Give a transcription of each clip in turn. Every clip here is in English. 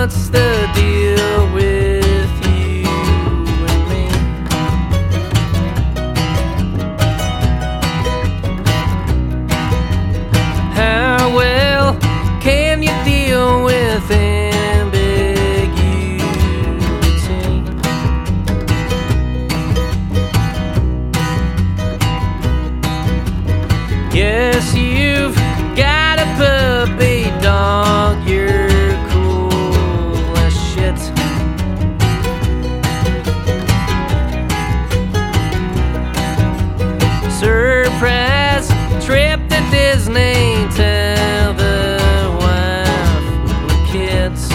what's the deal with you and me? How well can you deal with ambiguity? Yes, you've got a puppy dog, you're cool as shit. Surprise trip to Disney, tell the wife and kids.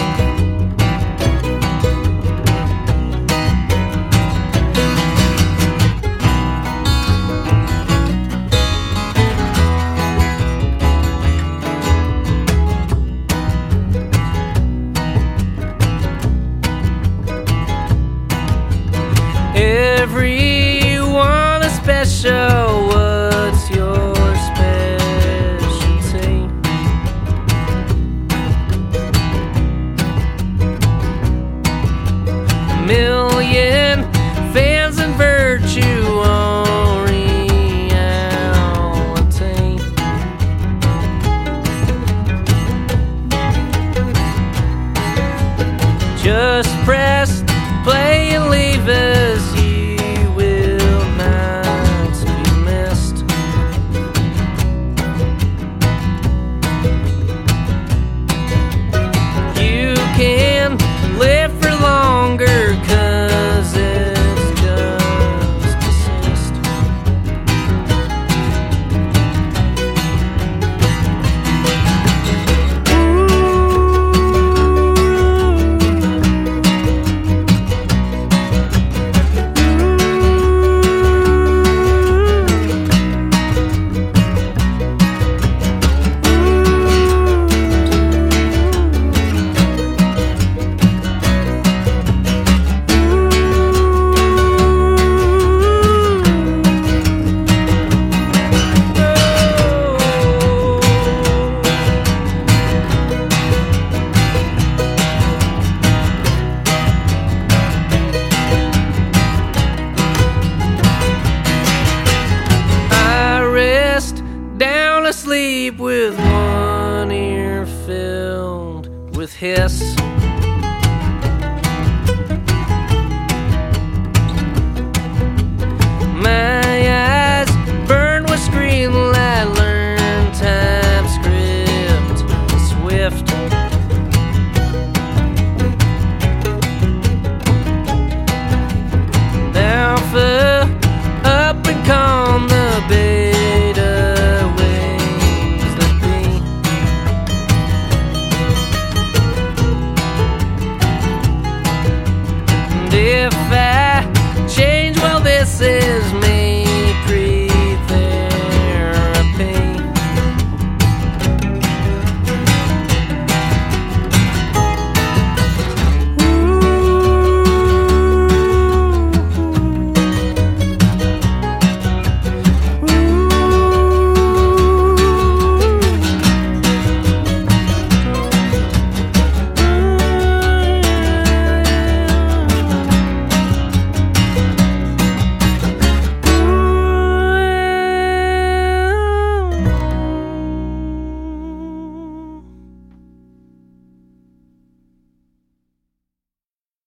Everyone is special. What's your specialty? A million fans and virtue on reality. Just press play and leave us. You will not be missed. You can live for longer, 'cause it's just deceased. Down asleep with one ear filled with hiss.